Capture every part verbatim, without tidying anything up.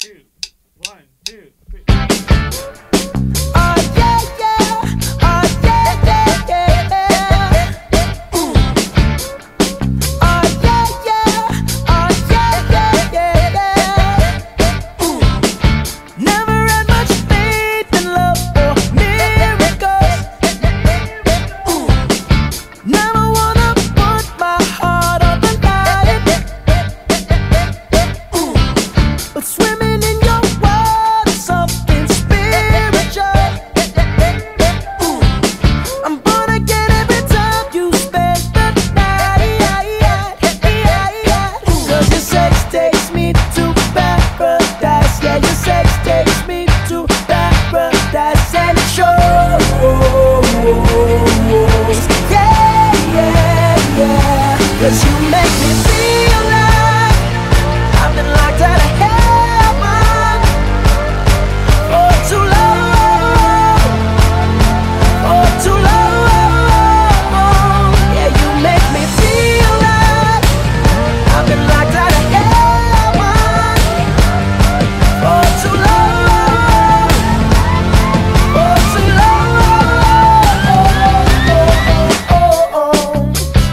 two, one, two, three. Oh yeah, yeah. Oh yeah, yeah, yeah. Ooh. Oh yeah, yeah. Oh yeah, yeah, yeah. Ooh. Never had much faith in love or miracles. Ooh. Never wanna put my heart on the line. Ooh. But swimming in your world is something spiritual. Ooh. I'm gonna get every time you spend the night. Cause your sex takes me to paradise. Yeah, your sex takes me to paradise. And it shows. Yeah, yeah, yeah. Cause you make me feel like I've been locked out of heaven for too long, for too long. Yeah, you make me feel like I've been locked out of heaven for too long, for too long. Oh, oh, oh.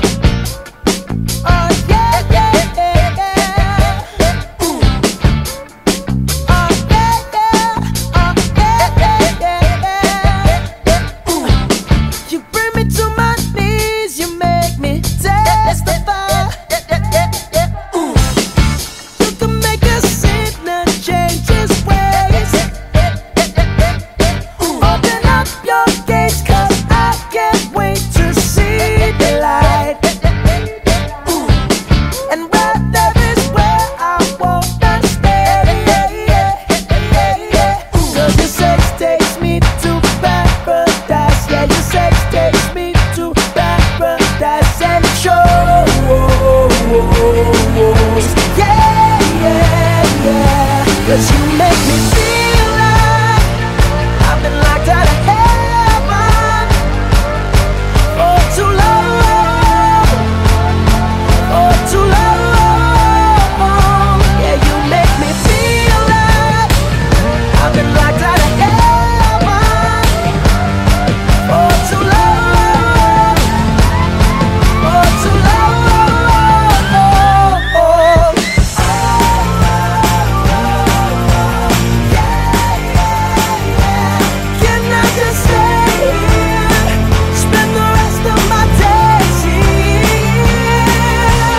Oh yeah, yeah, yeah, yeah. Ooh. Oh yeah, yeah. Oh yeah, yeah, yeah, yeah. Ooh. You bring me to my knees, you make me testify. Ooh. You can make a sinner change his ways. Open up your gates, 'cause I can't wait to see the light. Ooh. And right there is where I wanna stay. Cause your sex takes me to paradise. Yeah, your sex takes me to paradise. And it shows. Yeah, yeah, yeah. Cause you make me feel like I've been locked out of heaven for too long, for too long. Yeah, you make me feel like I've been locked out of heaven for too long, for too long. Can I just stay here, spend the rest of my days here?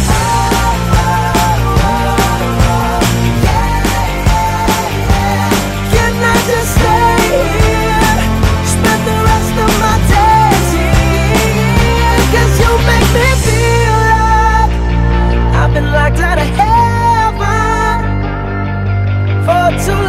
Can I just stay here, spend the rest of my days here? 'Cause you make me feel like I've been locked out of heaven for too